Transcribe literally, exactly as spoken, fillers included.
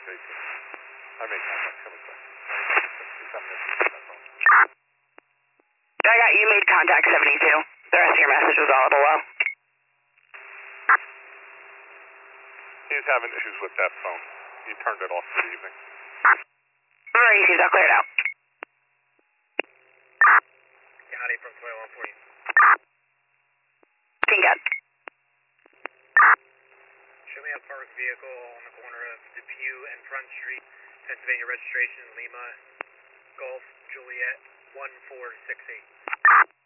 eighteen. I made contact, coming back. He's having issues with that phone. I got you made contact seventy-two. The rest of your message was all below. He's having issues with that phone. He turned it off for the evening. Alright, he's all cleared out. County from twenty-one forty. Ping up. Show me a parked vehicle on the corner of Depew and Front Street, Pennsylvania registration, Lima, Golf, Juliet, one four six eight.